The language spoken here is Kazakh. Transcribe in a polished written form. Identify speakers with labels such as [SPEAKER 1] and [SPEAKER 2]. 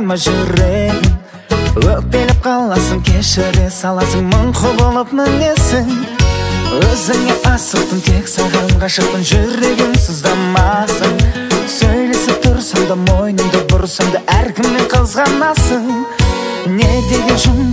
[SPEAKER 1] ма жүрегім? Өкпелеп қаласың, кешіре саласың, мың құбылып мінесің. Өзіңе асықтым, тек саған ғашықпын, жүрегім сыздамасын. Сөйлесіп тұрсам да, мойныңды бұрсам да, әркіммен қызғанасың. Не деген